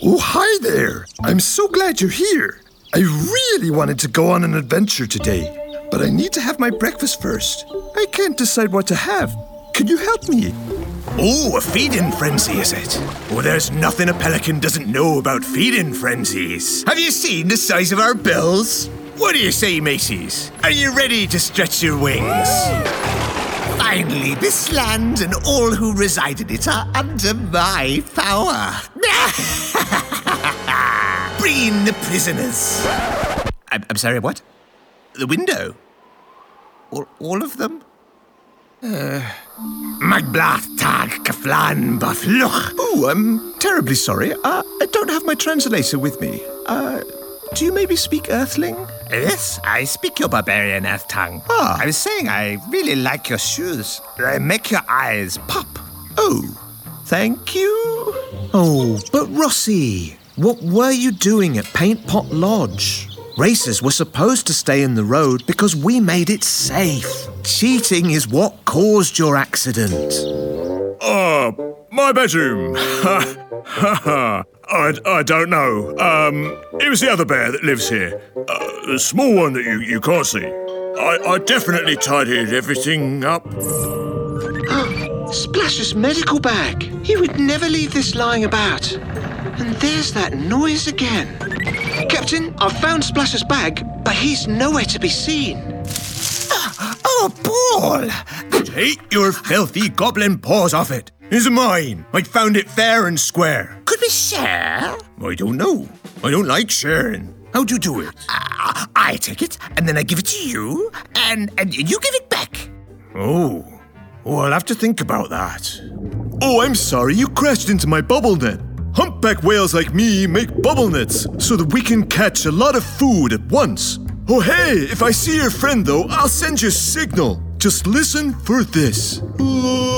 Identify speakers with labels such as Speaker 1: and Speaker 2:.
Speaker 1: Oh, hi there. I'm so glad you're here. I really wanted to go on an adventure today, but I need to have my breakfast first. I can't decide what to have. Can you help me?
Speaker 2: Oh, a feeding frenzy, is it? Oh, there's nothing a pelican doesn't know about feeding frenzies. Have you seen the size of our bills? What do you say, Macy's? Are you ready to stretch your wings? Finally, this land and all who reside in it are under my power. Bring in the prisoners. I'm sorry, what? The window? All of them? Magblath tag kaflan bafluch.
Speaker 1: Oh, I'm terribly sorry. I don't have my translator with me. Do you maybe speak Earthling?
Speaker 2: Yes, I speak your barbarian earth tongue. I was saying I really like your shoes. They make your eyes pop.
Speaker 1: Oh, thank you. Oh, but Rossi, what were you doing at Paint Pot Lodge? Racers were supposed to stay in the road because we made it safe. Cheating is what caused your accident.
Speaker 3: My bedroom. I don't know. It was the other bear that lives here. The small one that you can't see. I definitely tidied everything up.
Speaker 4: Splash's medical bag. He would never leave this lying about. And there's that noise again. Captain, I've found Splash's bag, but he's nowhere to be seen.
Speaker 2: Oh, Paul! Take your filthy goblin paws off it. It's mine. I found it fair and square. Could we share? I don't know. I don't like sharing. How'd you do it? I take it, and then I give it to you, and you give it back.
Speaker 3: Oh, I'll have to think about that.
Speaker 1: Oh, I'm sorry, you crashed into my bubble net. Humpback whales like me make bubble nets so that we can catch a lot of food at once. Oh, hey, if I see your friend, though, I'll send you a signal. Just listen for this.